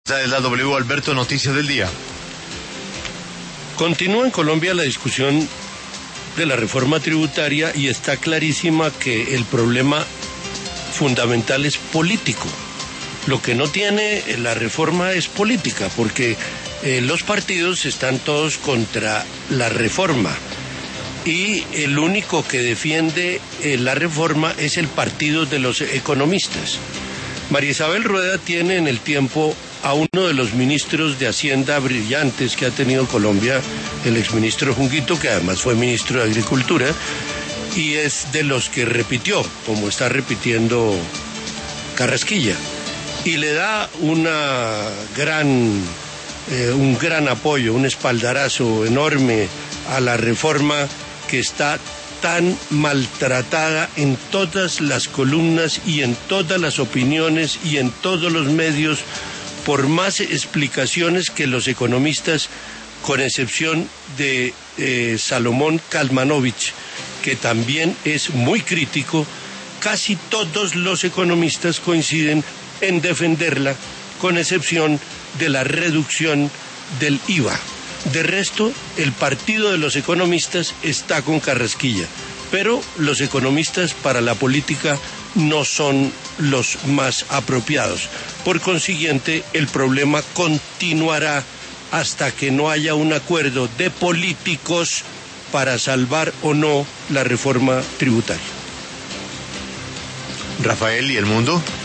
Esta es la W, Alberto, noticias del día. Continúa en Colombia la discusión de la reforma tributaria y está clarísima que el problema fundamental es político. Lo que no tiene la reforma es política, porque los partidos están todos contra la reforma y el único que defiende la reforma es el partido de los economistas. María Isabel Rueda tiene en el tiempo a uno de los ministros de Hacienda brillantes que ha tenido Colombia, el exministro Junguito, que además fue ministro de Agricultura, y es de los que repitió, como está repitiendo Carrasquilla, y le da un gran apoyo, un espaldarazo enorme a la reforma que está tan maltratada en todas las columnas y en todas las opiniones y en todos los medios, por más explicaciones que los economistas, con excepción de Salomón Kalmanovich, que también es muy crítico, casi todos los economistas coinciden en defenderla, con excepción de la reducción del IVA. De resto, el partido de los economistas está con Carrasquilla, pero los economistas para la política no son los más apropiados. Por consiguiente, el problema continuará hasta que no haya un acuerdo de políticos para salvar o no la reforma tributaria. Rafael, ¿y el mundo?